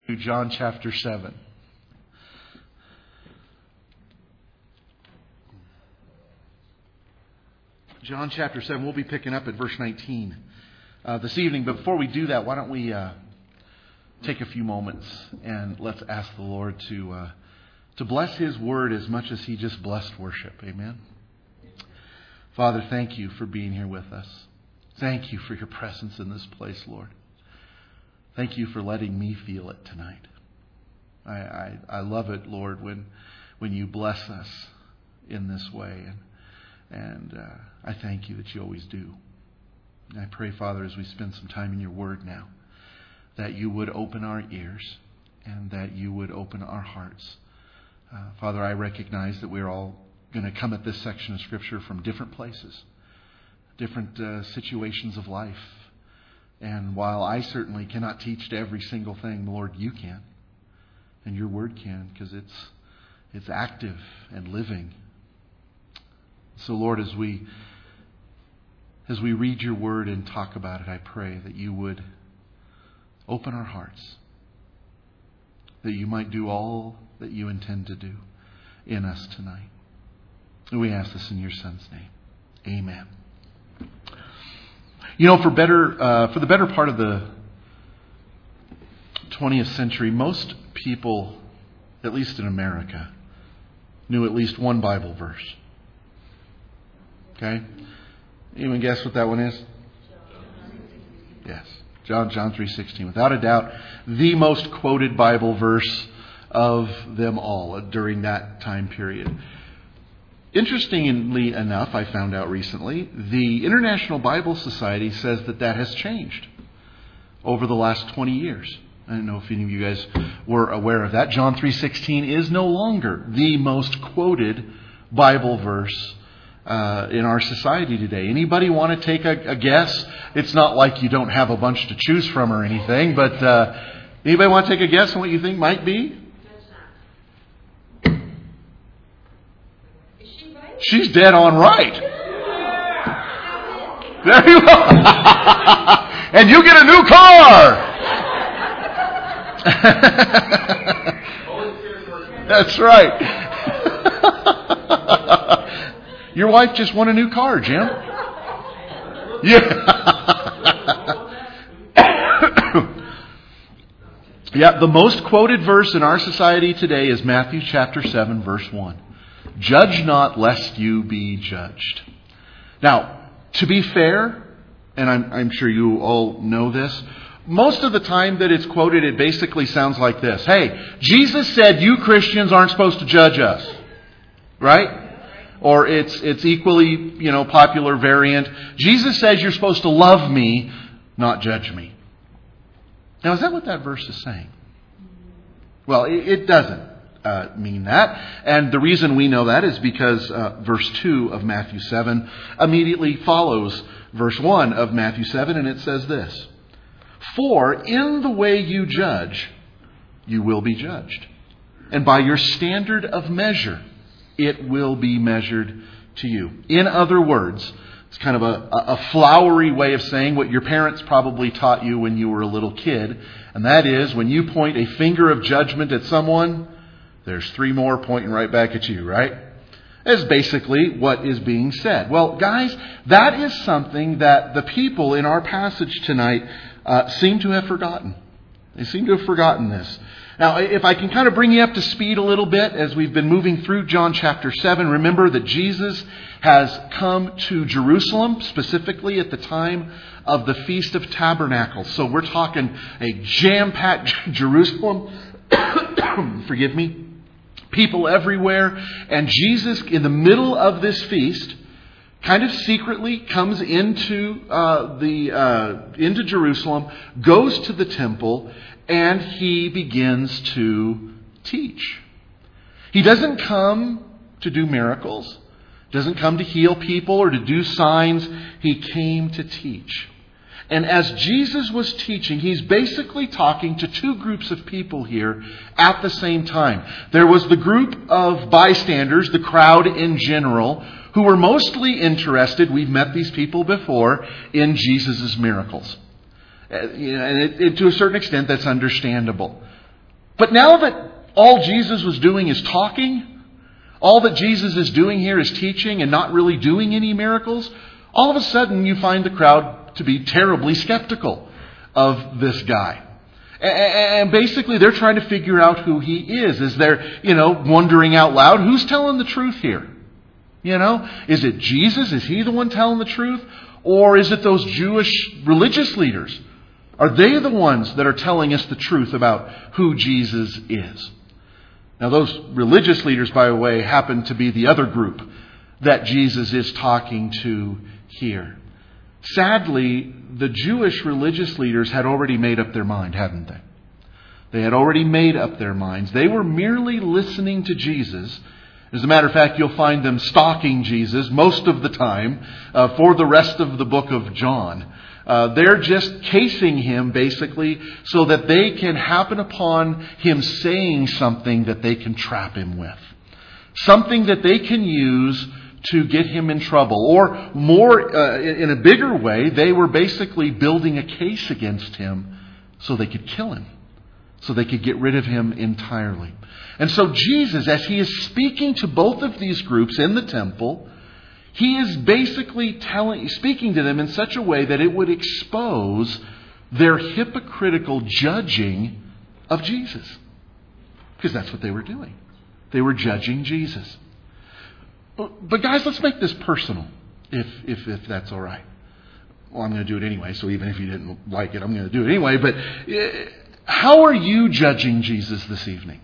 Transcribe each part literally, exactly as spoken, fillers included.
John chapter seven. John chapter seven, we'll be picking up at verse nineteen uh, this evening. But before we do that, why don't we uh, take a few moments and let's ask the Lord to uh, to bless His Word as much as He just blessed worship. Amen. Father, thank you for being here with us. Thank you for your presence in this place, Lord. Thank you for letting me feel it tonight. I, I, I love it, Lord, when when you bless us in this way. And, and uh, I thank you that you always do. And I pray, Father, as we spend some time in your word now, that you would open our ears and that you would open our hearts. Uh, Father, I recognize that we're all going to come at this section of Scripture from different places, different uh, situations of life. And while I certainly cannot teach to every single thing, Lord, you can. And your word can, because it's it's active and living. So, Lord, as we as we read your word and talk about it, I pray that you would open our hearts, that you might do all that you intend to do in us tonight. And we ask this in your Son's name. Amen. You know, for better, uh, for the better part of the twentieth century, most people, at least in America, knew at least one Bible verse. Okay? Anyone guess what that one is? Yes. John, John three sixteen. Without a doubt, the most quoted Bible verse of them all during that time period. Interestingly enough, I found out recently, the International Bible Society says that that has changed over the last twenty years. I don't know if any of you guys were aware of that. John three sixteen is no longer the most quoted Bible verse uh, in our society today. Anybody want to take a, a guess? It's not like you don't have a bunch to choose from or anything, but uh, anybody want to take a guess on what you think might be? She's dead on right. There you go. And you get a new car. That's right. Your wife just won a new car, Jim. Yeah. Yeah, the most quoted verse in our society today is Matthew chapter seven, verse one. Judge not, lest you be judged. Now, to be fair, and I'm, I'm sure you all know this, most of the time that it's quoted, it basically sounds like this. Hey, Jesus said you Christians aren't supposed to judge us. Right? Or it's it's equally, you know, popular variant. Jesus says you're supposed to love me, not judge me. Now, is that what that verse is saying? Well, it, it doesn't. Uh, mean that. And the reason we know that is because uh, verse two of Matthew seven immediately follows verse one of Matthew seven, and it says this: For in the way you judge, you will be judged. And by your standard of measure, it will be measured to you. In other words, it's kind of a, a flowery way of saying what your parents probably taught you when you were a little kid. And that is, when you point a finger of judgment at someone, there's three more pointing right back at you, right? That's basically what is being said. Well, guys, that is something that the people in our passage tonight uh, seem to have forgotten. They seem to have forgotten this. Now, if I can kind of bring you up to speed a little bit as we've been moving through John chapter seven, remember that Jesus has come to Jerusalem, specifically at the time of the Feast of Tabernacles. So we're talking a jam-packed Jerusalem. Forgive me. People everywhere. And Jesus, in the middle of this feast, kind of secretly comes into uh, the uh, into Jerusalem, goes to the temple, and he begins to teach. He doesn't come to do miracles, doesn't come to heal people or to do signs. He came to teach. And as Jesus was teaching, he's basically talking to two groups of people here at the same time. There was the group of bystanders, the crowd in general, who were mostly interested, we've met these people before, in Jesus' miracles. And it, it, to a certain extent, that's understandable. But now that all Jesus was doing is talking, all that Jesus is doing here is teaching and not really doing any miracles, all of a sudden you find the crowd to be terribly skeptical of this guy. And basically they're trying to figure out who he is. Is they're, you know, wondering out loud, who's telling the truth here? You know, is it Jesus? Is he the one telling the truth? Or is it those Jewish religious leaders? Are they the ones that are telling us the truth about who Jesus is? Now, those religious leaders, by the way, happen to be the other group that Jesus is talking to here. Sadly, the Jewish religious leaders had already made up their mind, hadn't they? They had already made up their minds. They were merely listening to Jesus. As a matter of fact, you'll find them stalking Jesus most of the time uh, for the rest of the book of John. Uh, they're just casing him, basically, so that they can happen upon him saying something that they can trap him with. Something that they can use to get him in trouble. Or more, uh, in a bigger way, they were basically building a case against him so they could kill him. So they could get rid of him entirely. And so Jesus, as he is speaking to both of these groups in the temple, he is basically telling, speaking to them in such a way that it would expose their hypocritical judging of Jesus. Because that's what they were doing. They were judging Jesus. But guys, let's make this personal, if if, if that's all right. Well, I'm going to do it anyway, so even if you didn't like it, I'm going to do it anyway. But how are you judging Jesus this evening?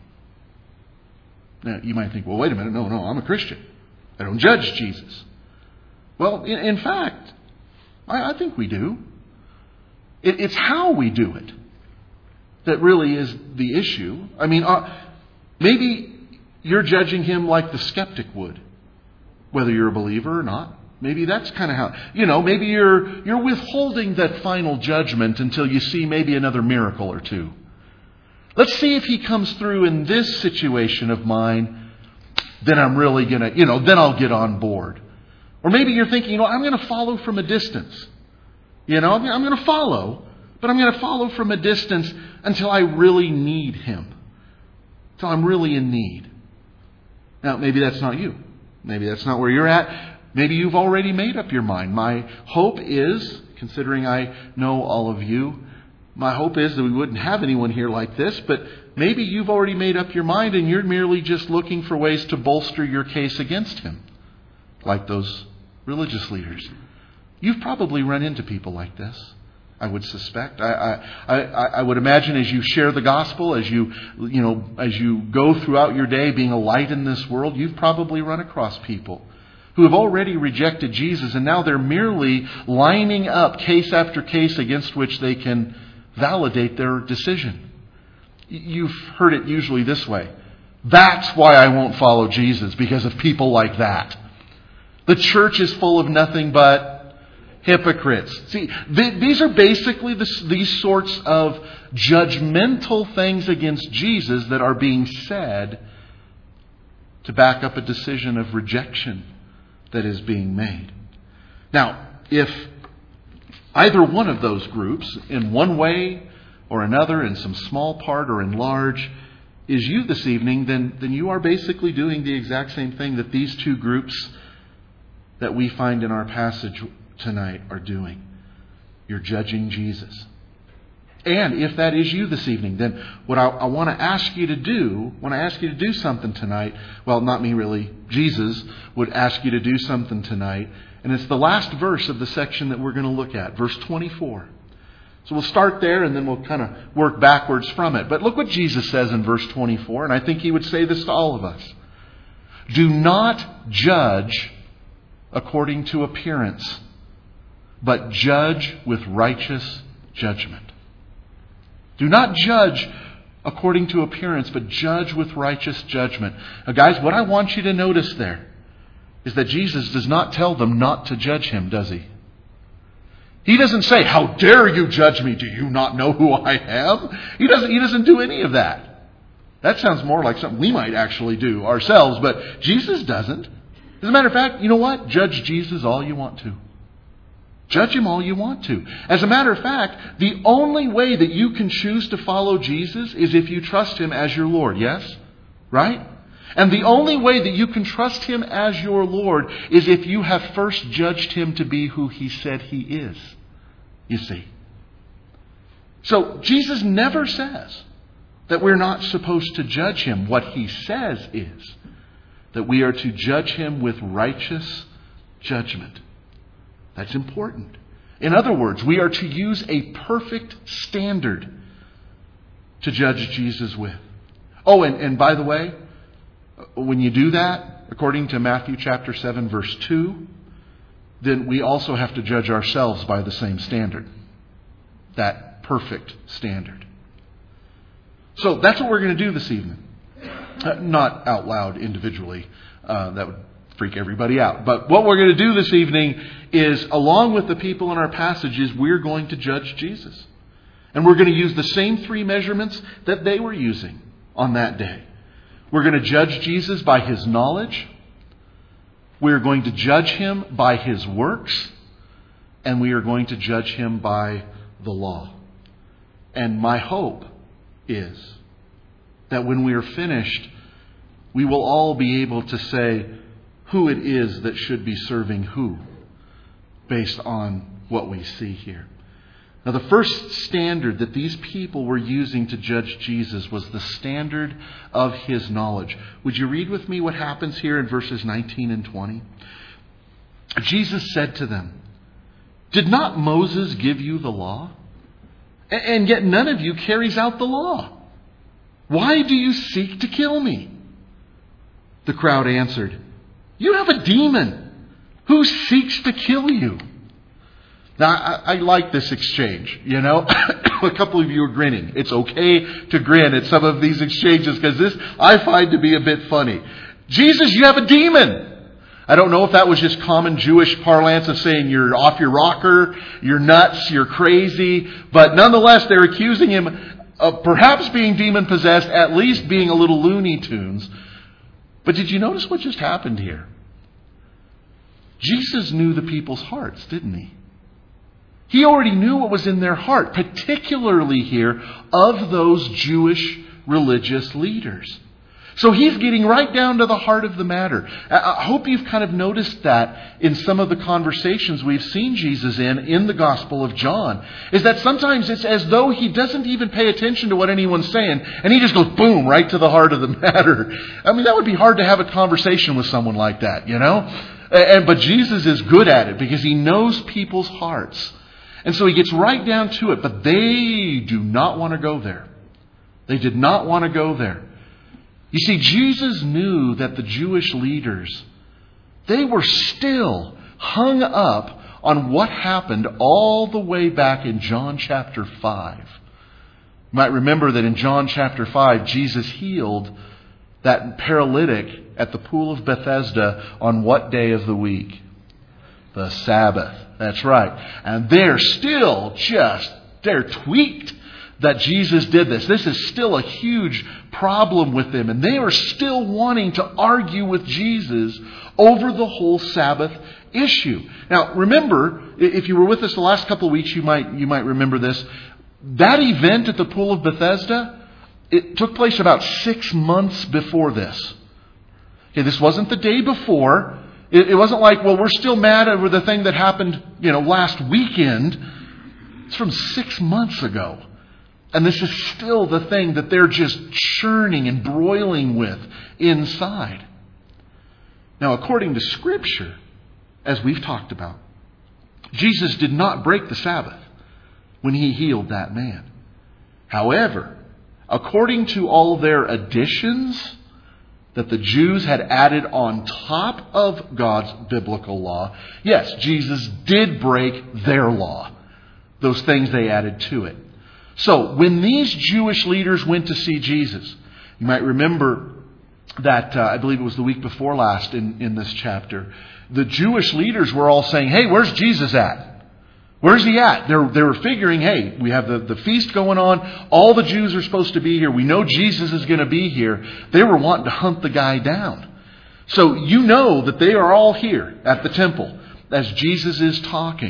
Now, you might think, well, wait a minute. No, no, I'm a Christian. I don't judge Jesus. Well, in, in fact, I, I think we do. It, it's how we do it that really is the issue. I mean, uh, maybe you're judging him like the skeptic would, whether you're a believer or not. Maybe that's kind of how, you know, maybe you're you're withholding that final judgment until you see maybe another miracle or two. Let's see if he comes through in this situation of mine, then I'm really going to, you know, then I'll get on board. Or maybe you're thinking, you know, I'm going to follow from a distance. You know, I'm going to follow, but I'm going to follow from a distance until I really need him. Until I'm really in need. Now, maybe that's not you. Maybe that's not where you're at. Maybe you've already made up your mind. My hope is, considering I know all of you, my hope is that we wouldn't have anyone here like this, but maybe you've already made up your mind and you're merely just looking for ways to bolster your case against him, like those religious leaders. You've probably run into people like this, I would suspect. I, I, I, I would imagine as you share the gospel, as you, you know, as you go throughout your day being a light in this world, you've probably run across people who have already rejected Jesus, and now they're merely lining up case after case against which they can validate their decision. You've heard it usually this way. That's why I won't follow Jesus, because of people like that. The church is full of nothing but hypocrites. See, th- these are basically the, these sorts of judgmental things against Jesus that are being said to back up a decision of rejection that is being made. Now, if either one of those groups, in one way or another, in some small part or in large, is you this evening, then, then you are basically doing the exact same thing that these two groups that we find in our passage tonight are doing. You're judging Jesus. And if that is you this evening, then what I, I want to ask you to do, when I ask you to do something tonight, well, not me really, Jesus would ask you to do something tonight. And it's the last verse of the section that we're going to look at, verse twenty-four. So we'll start there and then we'll kind of work backwards from it. But look what Jesus says in verse twenty-four, and I think he would say this to all of us. Do not judge according to appearance, but judge with righteous judgment. Do not judge according to appearance, but judge with righteous judgment. Now, guys, what I want you to notice there is that Jesus does not tell them not to judge him, does he? He doesn't say, how dare you judge me? Do you not know who I am? He doesn't, he doesn't do any of that. That sounds more like something we might actually do ourselves, but Jesus doesn't. As a matter of fact, you know what? Judge Jesus all you want to. Judge him all you want to. As a matter of fact, the only way that you can choose to follow Jesus is if you trust him as your Lord. Yes? Right? And the only way that you can trust him as your Lord is if you have first judged him to be who he said he is. You see. So Jesus never says that we're not supposed to judge him. What he says is that we are to judge him with righteous judgment. That's important. In other words, we are to use a perfect standard to judge Jesus with. Oh, and, and by the way, when you do that, according to Matthew chapter seven, verse two, then we also have to judge ourselves by the same standard. That perfect standard. So that's what we're going to do this evening. Uh, not out loud individually. Uh, that would freak everybody out. But what we're going to do this evening is, along with the people in our passages, we're going to judge Jesus. And we're going to use the same three measurements that they were using on that day. We're going to judge Jesus by his knowledge. We're going to judge him by his works. And we are going to judge him by the law. And my hope is that when we are finished, we will all be able to say who it is that should be serving who, based on what we see here. Now, the first standard that these people were using to judge Jesus was the standard of his knowledge. Would you read with me what happens here in verses nineteen and twenty? Jesus said to them, "Did not Moses give you the law? And yet none of you carries out the law. Why do you seek to kill me?" The crowd answered, "You have a demon. Who seeks to kill you?" Now, I, I like this exchange, you know. A couple of you are grinning. It's okay to grin at some of these exchanges because this I find to be a bit funny. "Jesus, you have a demon." I don't know if that was just common Jewish parlance of saying you're off your rocker, you're nuts, you're crazy. But nonetheless, they're accusing him of perhaps being demon-possessed, at least being a little Looney Tunes. But did you notice what just happened here? Jesus knew the people's hearts, didn't he? He already knew what was in their heart, particularly here of those Jewish religious leaders. So he's getting right down to the heart of the matter. I hope you've kind of noticed that in some of the conversations we've seen Jesus in, in the Gospel of John, is that sometimes it's as though he doesn't even pay attention to what anyone's saying, and he just goes boom, right to the heart of the matter. I mean, that would be hard to have a conversation with someone like that, you know? And, but Jesus is good at it because he knows people's hearts. And so he gets right down to it, but they do not want to go there. They did not want to go there. You see, Jesus knew that the Jewish leaders, they were still hung up on what happened all the way back in John chapter five. You might remember that in John chapter five, Jesus healed that paralytic at the pool of Bethesda on what day of the week? The Sabbath. That's right. And they're still just, they're tweaked that Jesus did this. This is still a huge problem with them. And they are still wanting to argue with Jesus over the whole Sabbath issue. Now, remember, if you were with us the last couple of weeks, you might, you might remember this. That event at the Pool of Bethesda, it took place about six months before this. Okay, this wasn't the day before. It, it wasn't like, well, we're still mad over the thing that happened, you know, last weekend. It's from six months ago. And this is still the thing that they're just churning and broiling with inside. Now, according to Scripture, as we've talked about, Jesus did not break the Sabbath when he healed that man. However, according to all their additions that the Jews had added on top of God's biblical law, yes, Jesus did break their law. Those things they added to it. So, when these Jewish leaders went to see Jesus, you might remember that, uh, I believe it was the week before last in, in this chapter, the Jewish leaders were all saying, "Hey, where's Jesus at? Where's he at?" They're, they were figuring, hey, we have the, the feast going on. All the Jews are supposed to be here. We know Jesus is going to be here. They were wanting to hunt the guy down. So you know that they are all here at the temple as Jesus is talking.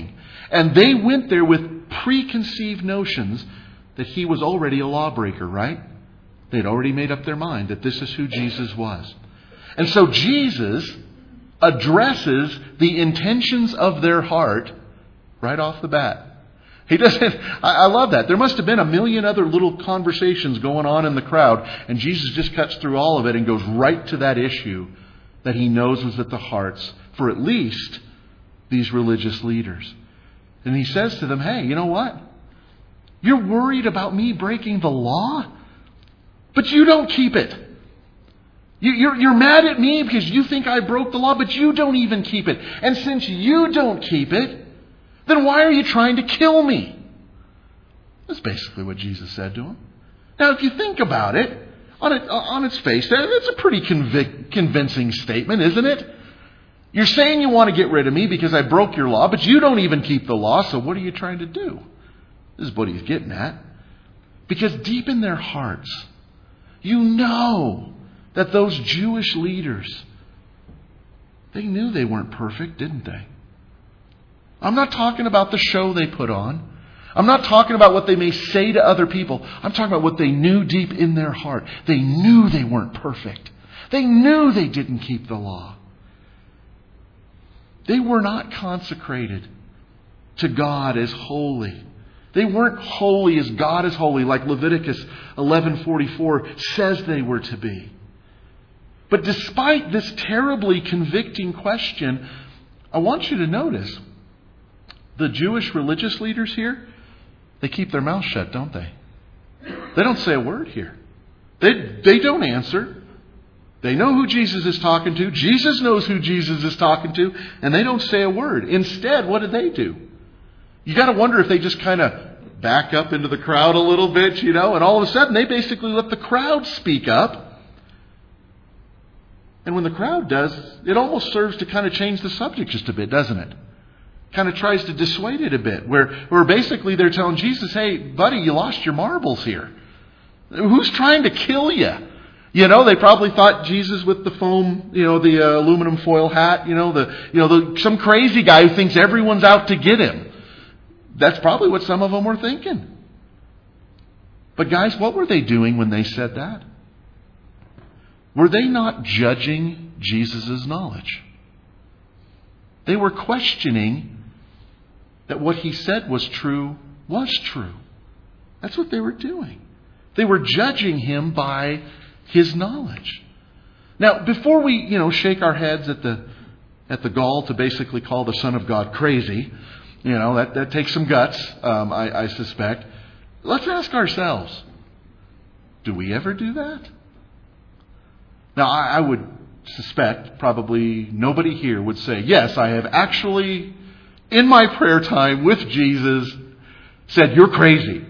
And they went there with preconceived notions that he was already a lawbreaker, right? They'd already made up their mind that this is who Jesus was. And so Jesus addresses the intentions of their heart right off the bat. He doesn't, I, I love that. There must have been a million other little conversations going on in the crowd, and Jesus just cuts through all of it and goes right to that issue that he knows was at the hearts for at least these religious leaders. And he says to them, hey, you know what? You're worried about me breaking the law, but you don't keep it. You, you're, you're mad at me because you think I broke the law, but you don't even keep it. And since you don't keep it, then why are you trying to kill me? That's basically what Jesus said to him. Now, if you think about it, on, it, on its face, that's a pretty convic- convincing statement, isn't it? You're saying you want to get rid of me because I broke your law, but you don't even keep the law, so what are you trying to do? This is what he's getting at. Because deep in their hearts, you know that those Jewish leaders, they knew they weren't perfect, didn't they? I'm not talking about the show they put on. I'm not talking about what they may say to other people. I'm talking about what they knew deep in their heart. They knew they weren't perfect. They knew they didn't keep the law. They were not consecrated to God as holy. They weren't holy as God is holy, like Leviticus eleven forty-four says they were to be. But despite this terribly convicting question, I want you to notice the Jewish religious leaders here, they keep their mouths shut, don't they? They don't say a word here. They, they don't answer. They know who Jesus is talking to. Jesus knows who Jesus is talking to. And they don't say a word. Instead, what do they do? You got to wonder if they just kind of back up into the crowd a little bit, you know, and all of a sudden they basically let the crowd speak up. And when the crowd does, it almost serves to kind of change the subject just a bit, doesn't it? Kind of tries to dissuade it a bit, where, where basically they're telling Jesus, hey, buddy, you lost your marbles here. Who's trying to kill you? You know, they probably thought Jesus with the foam, you know, the uh, aluminum foil hat, you know, the, you know, the, some crazy guy who thinks everyone's out to get him. That's probably what some of them were thinking. But guys, what were they doing when they said that? Were they not judging Jesus' knowledge? They were questioning that what he said was true was true. That's what they were doing. They were judging him by his knowledge. Now, before we, you know, shake our heads at the at the gall to basically call the Son of God crazy, you know, that, that takes some guts, um, I, I suspect. Let's ask ourselves, do we ever do that? Now, I, I would suspect probably nobody here would say, yes, I have actually, in my prayer time with Jesus, said, you're crazy.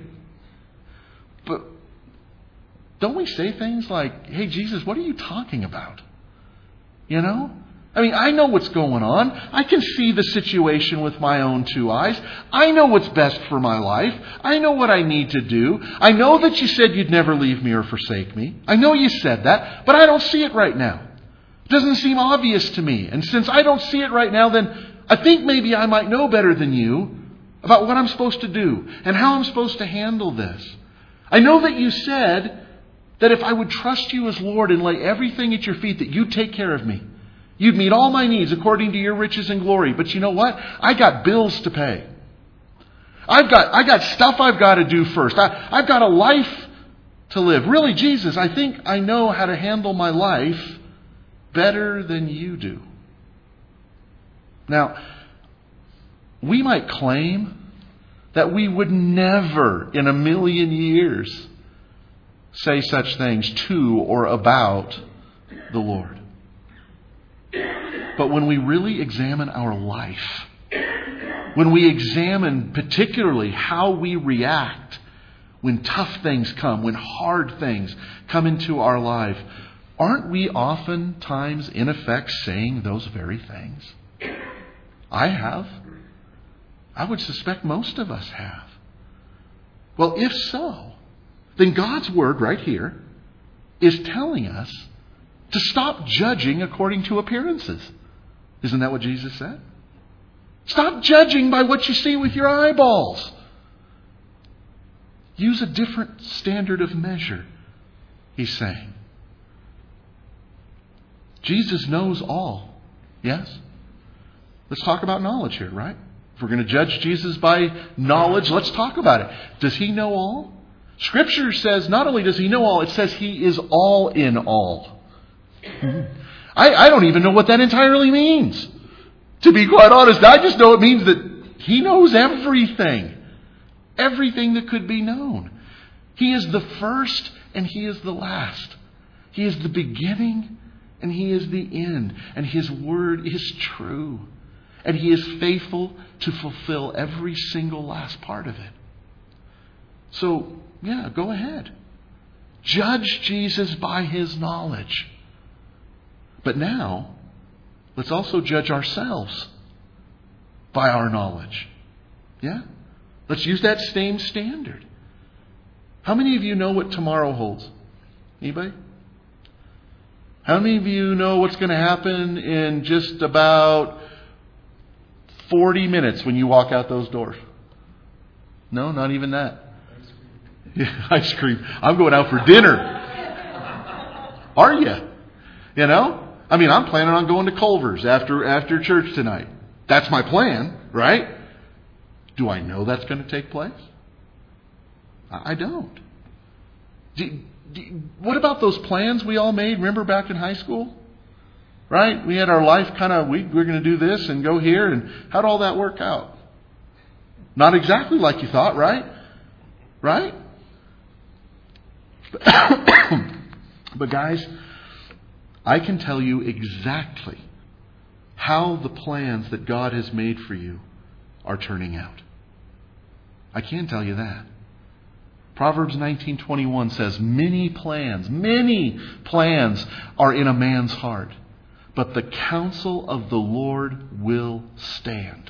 But don't we say things like, hey, Jesus, what are you talking about? You know? I mean, I know what's going on. I can see the situation with my own two eyes. I know what's best for my life. I know what I need to do. I know that you said you'd never leave me or forsake me. I know you said that, but I don't see it right now. It doesn't seem obvious to me. And since I don't see it right now, then I think maybe I might know better than you about what I'm supposed to do and how I'm supposed to handle this. I know that you said that if I would trust you as Lord and lay everything at your feet, that you'd take care of me. You'd meet all my needs according to your riches and glory. But you know what? I got bills to pay. I've got, I got stuff I've got to do first. I, I've got a life to live. Really, Jesus, I think I know how to handle my life better than you do. Now, we might claim that we would never in a million years say such things to or about the Lord. But when we really examine our life, when we examine particularly how we react when tough things come, when hard things come into our life, aren't we oftentimes in effect saying those very things? I have. I would suspect most of us have. Well, if so, then God's Word right here is telling us to stop judging according to appearances. Isn't that what Jesus said? Stop judging by what you see with your eyeballs. Use a different standard of measure, he's saying. Jesus knows all. Yes? Let's talk about knowledge here, right? If we're going to judge Jesus by knowledge, let's talk about it. Does he know all? Scripture says not only does he know all, it says he is all in all. I, I don't even know what that entirely means. To be quite honest, I just know it means that he knows everything. Everything that could be known. He is the first and he is the last. He is the beginning and he is the end. And his word is true. And he is faithful to fulfill every single last part of it. So, yeah, go ahead. Judge Jesus by his knowledge. But now, let's also judge ourselves by our knowledge. Yeah? Let's use that same standard. How many of you know what tomorrow holds? Anybody? How many of you know what's going to happen in just about forty minutes when you walk out those doors? No, not even that. Yeah, ice cream. I'm going out for dinner. Are you? You know? I mean, I'm planning on going to Culver's after after church tonight. That's my plan, right? Do I know that's going to take place? I don't. Do, do, what about those plans we all made? Remember back in high school? Right? We had our life kind of, we, we're going to do this and go here. And how'd all that work out? Not exactly like you thought, right? Right? But guys, I can tell you exactly how the plans that God has made for you are turning out. I can tell you that. Proverbs nineteen twenty-one says, many plans, many plans are in a man's heart, but the counsel of the Lord will stand.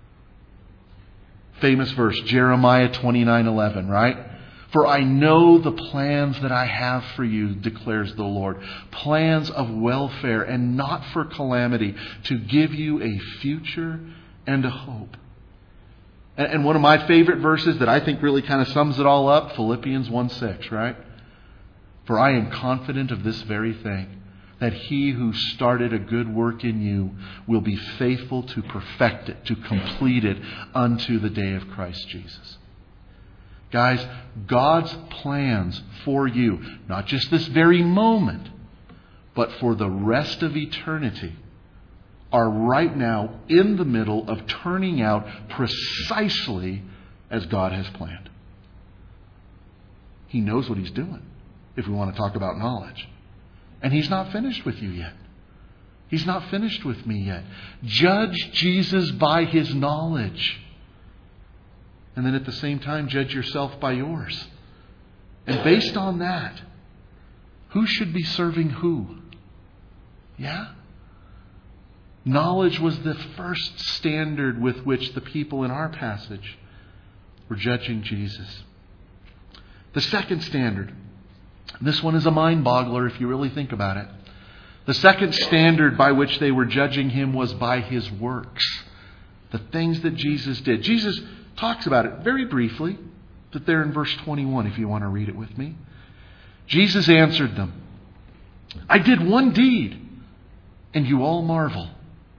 Famous verse, Jeremiah twenty-nine eleven, right? For I know the plans that I have for you, declares the Lord. Plans of welfare and not for calamity, to give you a future and a hope. And one of my favorite verses that I think really kind of sums it all up, Philippians one six, right? For I am confident of this very thing, that he who started a good work in you will be faithful to perfect it, to complete it unto the day of Christ Jesus. Guys, God's plans for you, not just this very moment, but for the rest of eternity, are right now in the middle of turning out precisely as God has planned. He knows what he's doing, if we want to talk about knowledge. And he's not finished with you yet. He's not finished with me yet. Judge Jesus by his knowledge. And then at the same time, judge yourself by yours. And based on that, who should be serving who? Yeah? Knowledge was the first standard with which the people in our passage were judging Jesus. The second standard, this one is a mind boggler if you really think about it. The second standard by which they were judging him was by his works. The things that Jesus did. Jesus talks about it very briefly, but there in verse twenty-one if you want to read it with me. Jesus answered them, I did one deed, and you all marvel.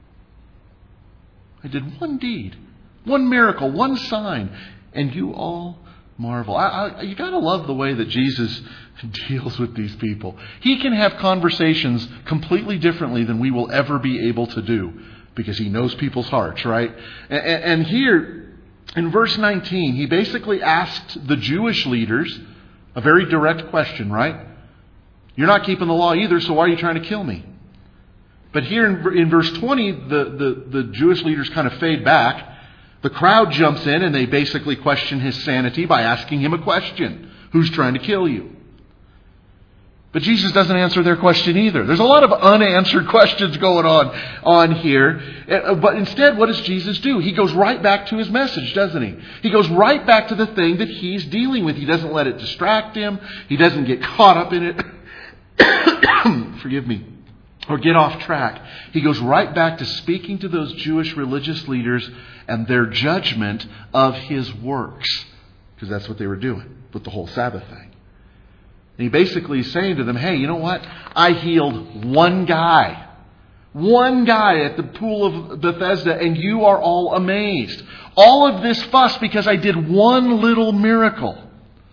I did one deed, one miracle, one sign, and you all marvel. I, I, you got to love the way that Jesus deals with these people. He can have conversations completely differently than we will ever be able to do because he knows people's hearts, right? And, and here in verse nineteen, he basically asked the Jewish leaders a very direct question, right? You're not keeping the law either, so why are you trying to kill me? But here in, in verse twenty, the, the, the Jewish leaders kind of fade back. The crowd jumps in and they basically question his sanity by asking him a question. Who's trying to kill you? But Jesus doesn't answer their question either. There's a lot of unanswered questions going on, on here. But instead, what does Jesus do? He goes right back to his message, doesn't he? He goes right back to the thing that he's dealing with. He doesn't let it distract him. He doesn't get caught up in it. Forgive me. or get off track. He goes right back to speaking to those Jewish religious leaders and their judgment of His works. Because that's what they were doing with the whole Sabbath thing. And He basically is saying to them, hey, you know what? I healed one guy. One guy at the pool of Bethesda, and you are all amazed. All of this fuss because I did one little miracle.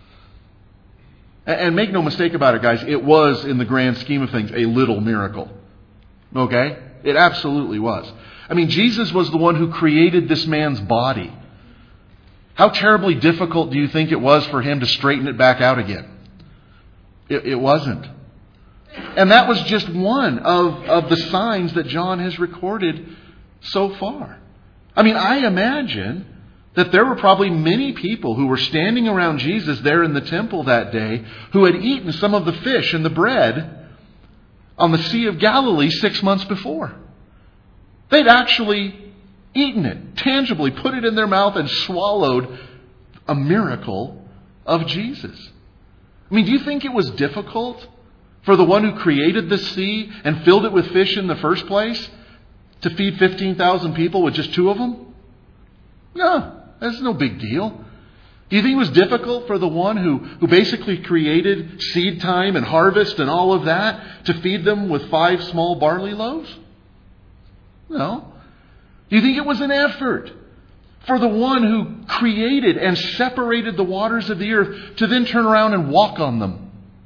And make no mistake about it, guys, it was, in the grand scheme of things, a little miracle. Okay? It absolutely was. I mean, Jesus was the one who created this man's body. How terribly difficult do you think it was for Him to straighten it back out again? It, it wasn't. And that was just one of, of the signs that John has recorded so far. I mean, I imagine that there were probably many people who were standing around Jesus there in the temple that day who had eaten some of the fish and the bread on the Sea of Galilee six months before. They'd actually eaten it, tangibly put it in their mouth and swallowed a miracle of Jesus. I mean, do you think it was difficult for the one who created the sea and filled it with fish in the first place to feed fifteen thousand people with just two of them? No, that's no big deal. Do you think it was difficult for the one who, who basically created seed time and harvest and all of that to feed them with five small barley loaves? No. Do you think it was an effort for the one who created and separated the waters of the earth to then turn around and walk on them?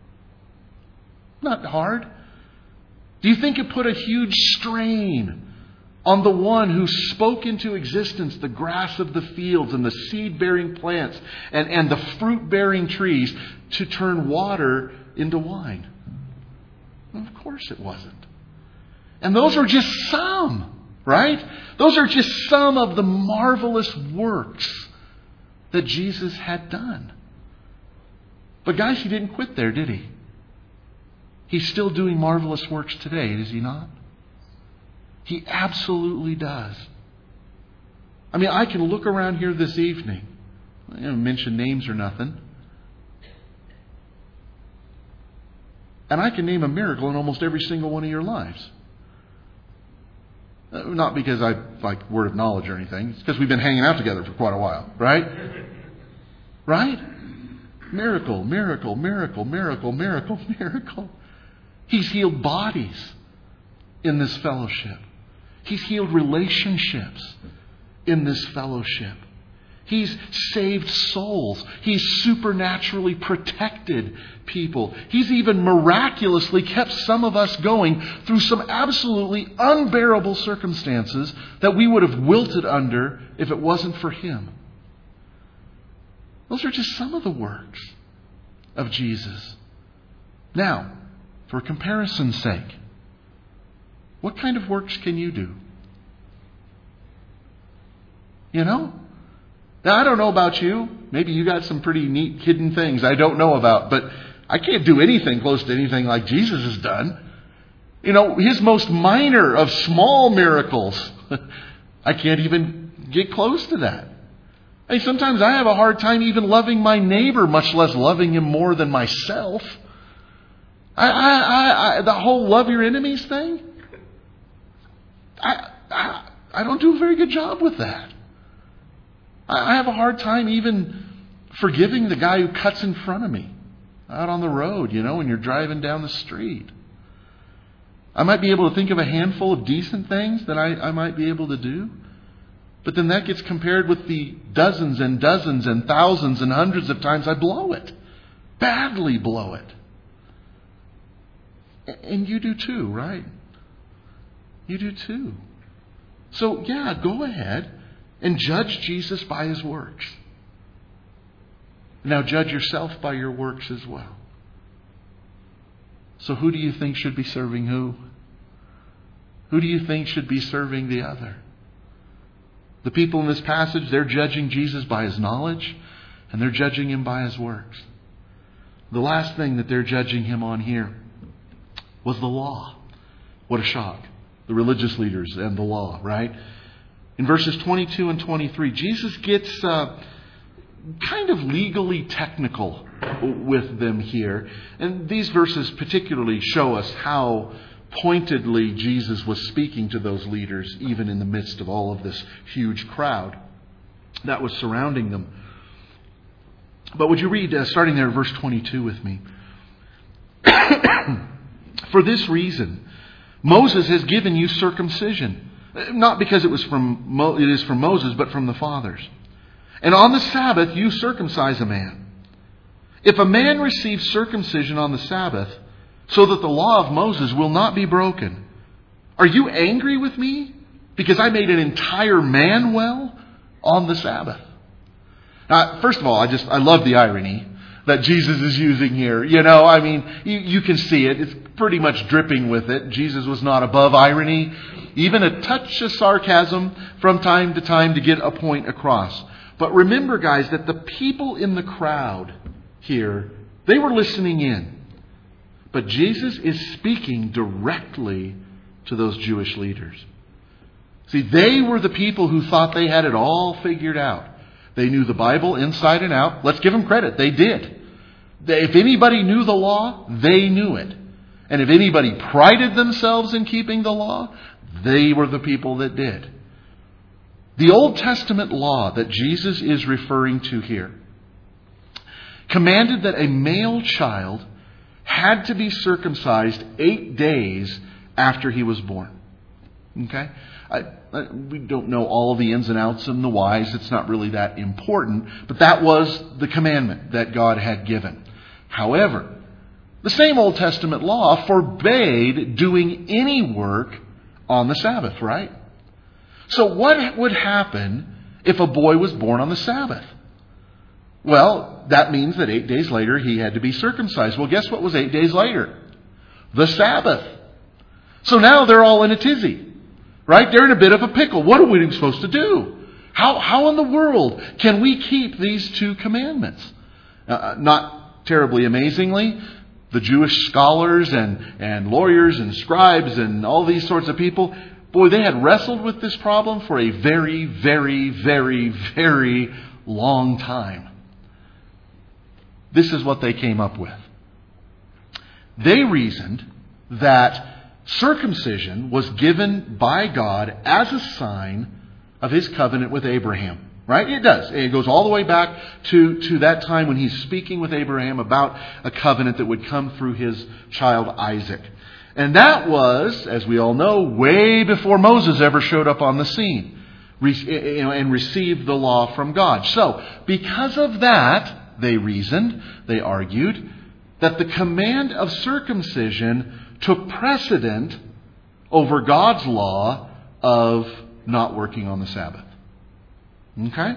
Not hard. Do you think it put a huge strain on the one who spoke into existence the grass of the fields and the seed-bearing plants and, and the fruit-bearing trees to turn water into wine? Well, of course it wasn't. And those are just some, right? Those are just some of the marvelous works that Jesus had done. But guys, He didn't quit there, did He? He's still doing marvelous works today, is He not? He absolutely does. I mean, I can look around here this evening. I don't mention names or nothing. And I can name a miracle in almost every single one of your lives. Not because I like word of knowledge or anything. It's because we've been hanging out together for quite a while, right? Right? Miracle, miracle, miracle, miracle, miracle, miracle. He's healed bodies in this fellowship. He's healed relationships in this fellowship. He's saved souls. He's supernaturally protected people. He's even miraculously kept some of us going through some absolutely unbearable circumstances that we would have wilted under if it wasn't for Him. Those are just some of the works of Jesus. Now, for comparison's sake, what kind of works can you do? You know? Now, I don't know about you. Maybe you got some pretty neat hidden things I don't know about. But I can't do anything close to anything like Jesus has done. You know, His most minor of small miracles, I can't even get close to that. I mean, sometimes I have a hard time even loving my neighbor, much less loving him more than myself. I, I, I, I the whole love your enemies thing, I, I, I don't do a very good job with that. I, I have a hard time even forgiving the guy who cuts in front of me out on the road, you know, when you're driving down the street. I might be able to think of a handful of decent things that I, I might be able to do. But then that gets compared with the dozens and dozens and thousands and hundreds of times I blow it. Badly blow it. And you do too, right? You do too. So yeah, go ahead and judge Jesus by His works. Now judge yourself by your works as well. So who do you think should be serving who? Who do you think should be serving the other? The people in this passage, they're judging Jesus by His knowledge, and they're judging Him by His works. The last thing that they're judging Him on here was the law. What a shock. The religious leaders and the law, right? In verses twenty-two and twenty-three, Jesus gets uh, kind of legally technical with them here. And these verses particularly show us how pointedly Jesus was speaking to those leaders, even in the midst of all of this huge crowd that was surrounding them. But would you read, uh, starting there, verse twenty-two with me? For this reason, Moses has given you circumcision, not because it was from Mo- it is from Moses, but from the fathers. And on the Sabbath you circumcise a man. If a man receives circumcision on the Sabbath, so that the law of Moses will not be broken, are you angry with me because I made an entire man well on the Sabbath? Now, first of all, I just I love the irony that Jesus is using here. You know, I mean, you, you can see it. It's pretty much dripping with it. Jesus was not above irony, even a touch of sarcasm from time to time to get a point across. But remember, guys, that the people in the crowd here, they were listening in. But Jesus is speaking directly to those Jewish leaders. See, they were the people who thought they had it all figured out. They knew the Bible inside and out. Let's give them credit. They did. They, if anybody knew the law, they knew it. And if anybody prided themselves in keeping the law, they were the people that did. The Old Testament law that Jesus is referring to here commanded that a male child had to be circumcised eight days after he was born. Okay? I, I, we don't know all the ins and outs and the whys. It's not really that important. But that was the commandment that God had given. However, the same Old Testament law forbade doing any work on the Sabbath, right? So what would happen if a boy was born on the Sabbath? Well, that means that eight days later he had to be circumcised. Well, guess what was eight days later? The Sabbath. So now they're all in a tizzy. Right? They're in a bit of a pickle. What are we supposed to do? How how in the world can we keep these two commandments? Uh, not terribly amazingly, the Jewish scholars and, and lawyers and scribes and all these sorts of people, boy, they had wrestled with this problem for a very, very, very, very long time. This is what they came up with. They reasoned that circumcision was given by God as a sign of His covenant with Abraham. Right? It does. It goes all the way back to, to that time when He's speaking with Abraham about a covenant that would come through his child Isaac. And that was, as we all know, way before Moses ever showed up on the scene and received the law from God. So, because of that, they reasoned, they argued, that the command of circumcision took precedent over God's law of not working on the Sabbath. Okay?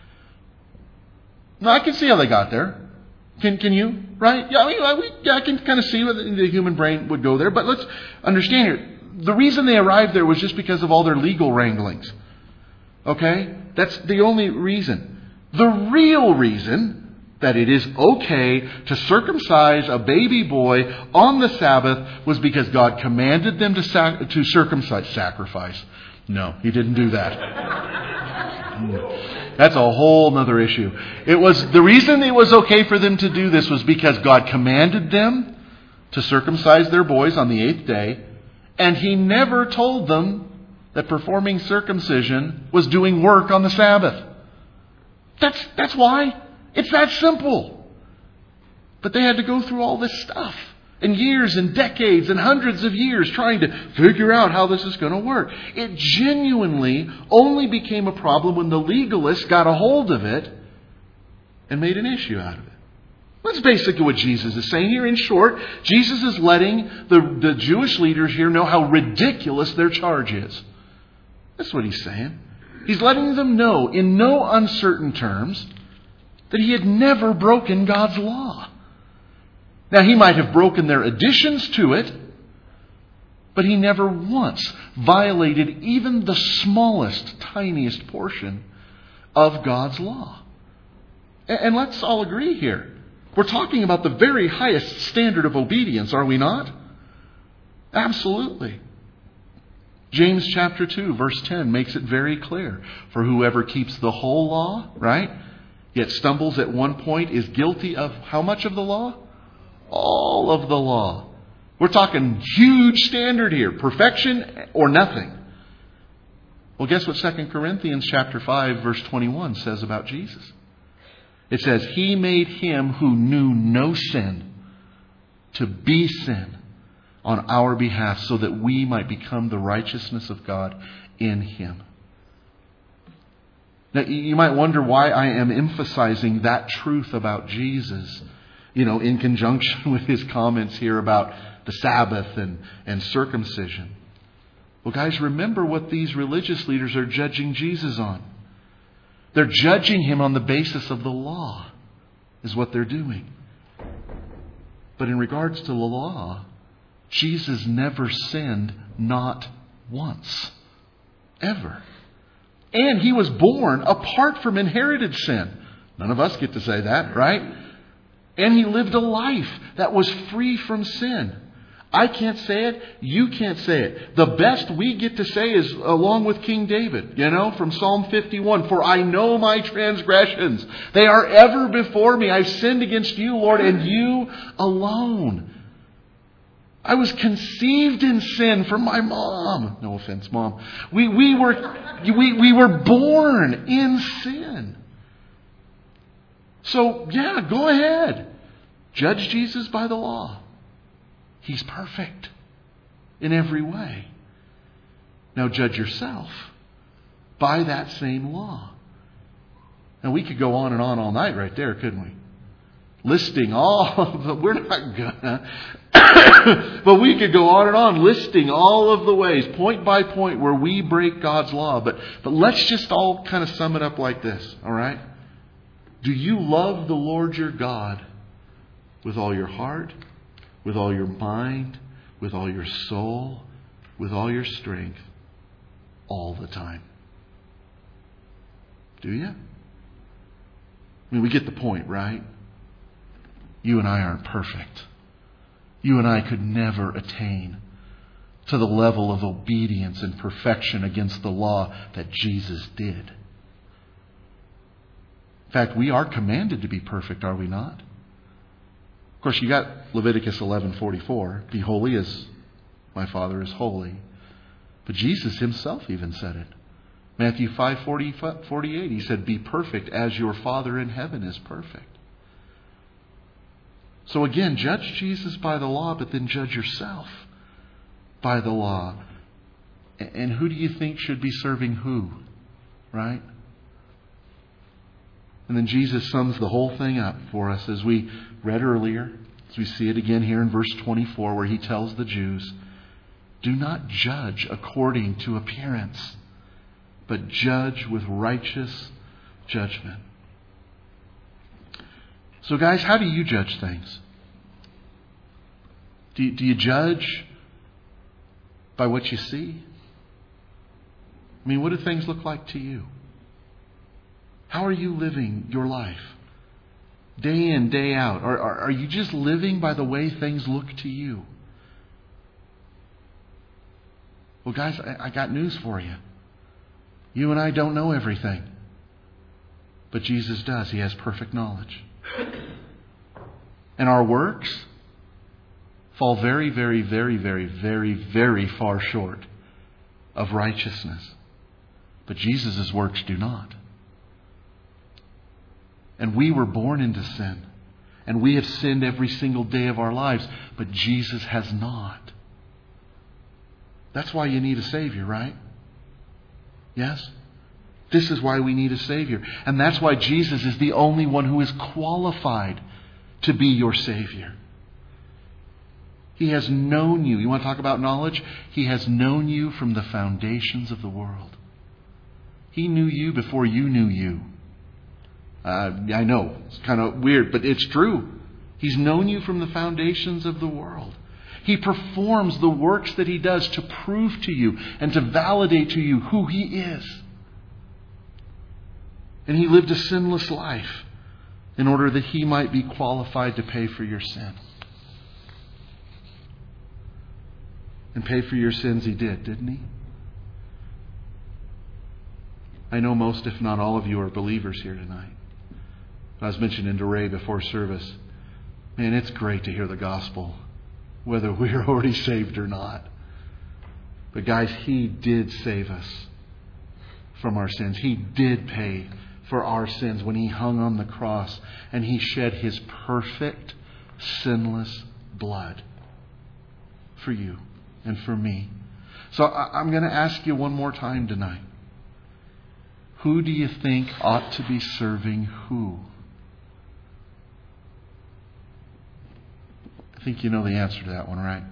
Now, I can see how they got there. Can can you? Right? Yeah, I, mean, I, yeah, I can kind of see where the, the human brain would go there. But let's understand here. The reason they arrived there was just because of all their legal wranglings. Okay? That's the only reason. The real reason that it is okay to circumcise a baby boy on the Sabbath was because God commanded them to sac- to circumcise, sacrifice. No, He didn't do that. That's a whole other issue. It was the reason it was okay for them to do this was because God commanded them to circumcise their boys on the eighth day, and He never told them that performing circumcision was doing work on the Sabbath. That's that's why. It's that simple. But they had to go through all this stuff. And years and decades and hundreds of years trying to figure out how this is going to work. It genuinely only became a problem when the legalists got a hold of it and made an issue out of it. That's basically what Jesus is saying here. In short, Jesus is letting the, the Jewish leaders here know how ridiculous their charge is. That's what He's saying. He's letting them know in no uncertain terms that He had never broken God's law. Now, He might have broken their additions to it, but He never once violated even the smallest, tiniest portion of God's law. And let's all agree here. We're talking about the very highest standard of obedience, are we not? Absolutely. James chapter two, verse ten makes it very clear. For whoever keeps the whole law, right, yet stumbles at one point, is guilty of how much of the law? All of the law. We're talking huge standard here. Perfection or nothing. Well, guess what Second Corinthians chapter five, verse twenty-one says about Jesus? It says, He made Him who knew no sin to be sin on our behalf so that we might become the righteousness of God in Him. Now, you might wonder why I am emphasizing that truth about Jesus, you know, in conjunction with his comments here about the Sabbath and, and circumcision. Well, guys, remember what these religious leaders are judging Jesus on. They're judging Him on the basis of the law, is what they're doing. But in regards to the law, Jesus never sinned, not once. Ever. And He was born apart from inherited sin. None of us get to say that, right? And He lived a life that was free from sin. I can't say it. You can't say it. The best we get to say is along with King David, you know, from Psalm fifty-one. For I know my transgressions. They are ever before me. I've sinned against You, Lord, and You alone. I was conceived in sin from my mom. No offense, Mom. We, we, were, we, we were born in sin. So, yeah, go ahead. Judge Jesus by the law. He's perfect in every way. Now judge yourself by that same law. Now we could go on and on all night right there, couldn't we? Listing all of the, we're not gonna, but we could go on and on listing all of the ways, point by point, where we break God's law. But, but let's just all kind of sum it up like this, all right? Do you love the Lord your God with all your heart, with all your mind, with all your soul, with all your strength, all the time? Do you? I mean, we get the point, right? You and I aren't perfect. You and I could never attain to the level of obedience and perfection against the law that Jesus did. In fact, we are commanded to be perfect, are we not? Of course, you got Leviticus eleven forty-four. Be holy as my Father is holy. But Jesus Himself even said it. Matthew five forty-eight, He said, be perfect as your Father in heaven is perfect. So again, judge Jesus by the law, but then judge yourself by the law. And who do you think should be serving who? Right? And then Jesus sums the whole thing up for us as we read earlier, as we see it again here in verse twenty-four, where He tells the Jews, do not judge according to appearance, but judge with righteous judgment. So guys, how do you judge things? Do you, do you judge by what you see? I mean, what do things look like to you? How are you living your life? Day in, day out. Or are, are you just living by the way things look to you? Well, guys, I, I got news for you. You and I don't know everything. But Jesus does. He has perfect knowledge. And our works fall very, very, very, very, very, very far short of righteousness. But Jesus' works do not. And we were born into sin. And we have sinned every single day of our lives. But Jesus has not. That's why you need a Savior, right? Yes? This is why we need a Savior. And that's why Jesus is the only one who is qualified to be your Savior. He has known you. You want to talk about knowledge? He has known you from the foundations of the world. He knew you before you knew you. Uh, I know, it's kind of weird, but it's true. He's known you from the foundations of the world. He performs the works that He does to prove to you and to validate to you who He is. And He lived a sinless life in order that He might be qualified to pay for your sin. And pay for your sins He did, didn't He? I know most, if not all of you, are believers here tonight. I was mentioning to Ray before service, man, it's great to hear the gospel whether we're already saved or not. But guys, He did save us from our sins. He did pay for our sins when He hung on the cross and He shed His perfect, sinless blood for you and for me. So I'm going to ask you one more time tonight. Who do you think ought to be serving who? I think you know the answer to that one, right?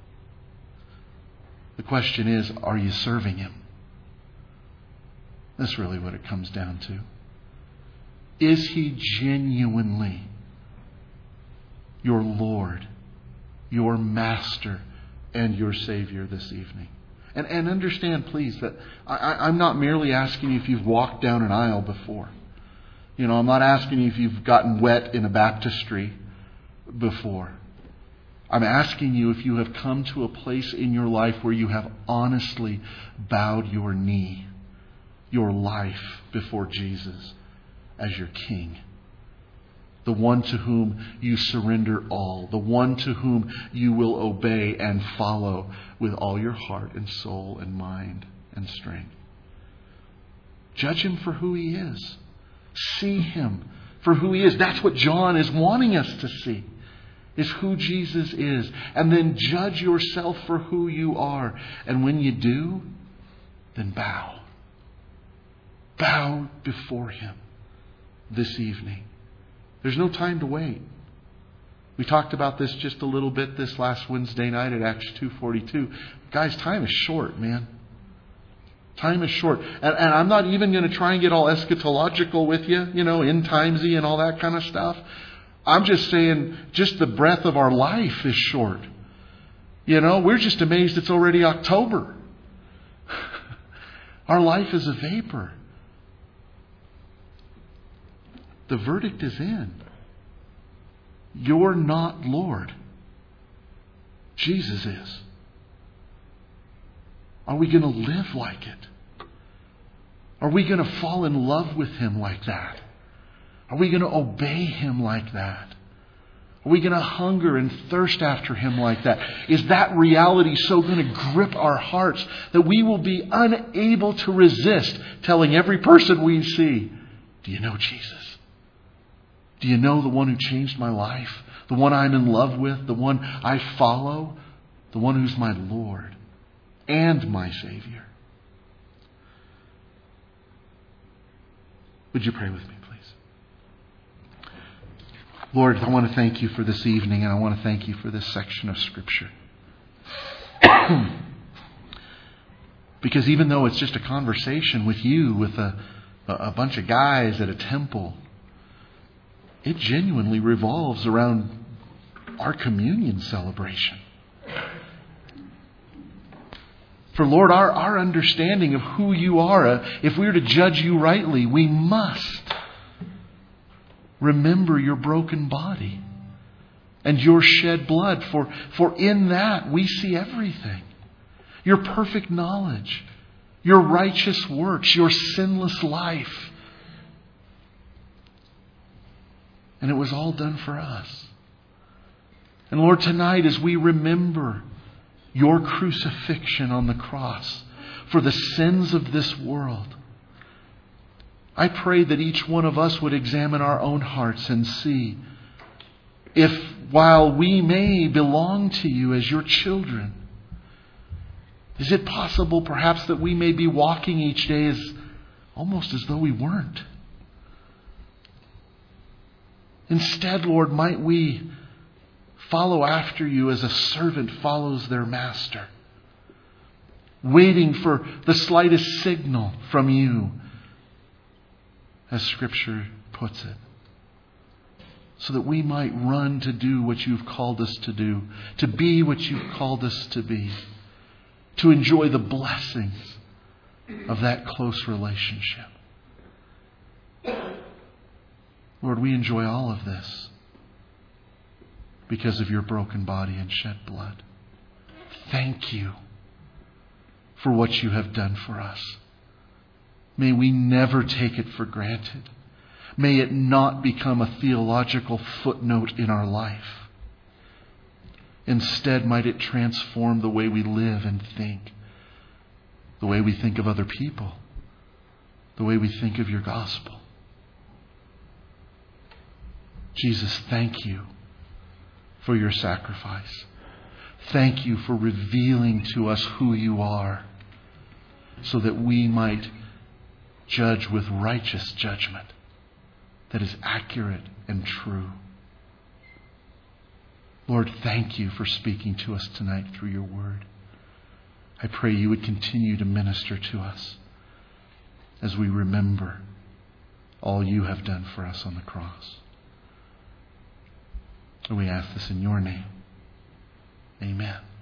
The question is, are you serving Him? That's really what it comes down to. Is He genuinely your Lord, your Master, and your Savior this evening? And, and understand, please, that I, I'm not merely asking you if you've walked down an aisle before. You know, I'm not asking you if you've gotten wet in a baptistry before. I'm asking you if you have come to a place in your life where you have honestly bowed your knee, your life before Jesus as your King. The one to whom you surrender all. The one to whom you will obey and follow with all your heart and soul and mind and strength. Judge Him for who He is. See Him for who He is. That's what John is wanting us to see. Is who Jesus is. And then judge yourself for who you are. And when you do, then bow. Bow before Him this evening. There's no time to wait. We talked about this just a little bit this last Wednesday night at Acts two forty-two. Guys, time is short, man. Time is short. And, and I'm not even going to try and get all eschatological with you, you know, end timesy and all that kind of stuff. I'm just saying, just the breath of our life is short. You know, we're just amazed it's already October. Our life is a vapor. The verdict is in. You're not Lord. Jesus is. Are we going to live like it? Are we going to fall in love with Him like that? Are we going to obey Him like that? Are we going to hunger and thirst after Him like that? Is that reality so going to grip our hearts that we will be unable to resist telling every person we see, do you know Jesus? Do you know the one who changed my life? The one I'm in love with? The one I follow? The one who's my Lord and my Savior? Would you pray with me? Lord, I want to thank You for this evening, and I want to thank You for this section of Scripture. Because even though it's just a conversation with You, with a, a bunch of guys at a temple, it genuinely revolves around our communion celebration. For Lord, our, our understanding of who You are, uh, if we are to judge You rightly, we must remember Your broken body and Your shed blood. For, for in that we see everything. Your perfect knowledge, Your righteous works, Your sinless life. And it was all done for us. And Lord, tonight as we remember Your crucifixion on the cross for the sins of this world, I pray that each one of us would examine our own hearts and see if, while we may belong to You as Your children, is it possible perhaps that we may be walking each day as almost as though we weren't? Instead, Lord, might we follow after You as a servant follows their master, waiting for the slightest signal from You, as Scripture puts it, so that we might run to do what You've called us to do, to be what You've called us to be, to enjoy the blessings of that close relationship. Lord, we enjoy all of this because of Your broken body and shed blood. Thank You for what You have done for us. May we never take it for granted. May it not become a theological footnote in our life. Instead, might it transform the way we live and think, the way we think of other people, the way we think of your gospel. Jesus, thank you for your sacrifice. Thank you for revealing to us who you are, so that we might judge with righteous judgment that is accurate and true. Lord, thank you for speaking to us tonight through your word. I pray you would continue to minister to us as we remember all you have done for us on the cross. And we ask this in your name. Amen.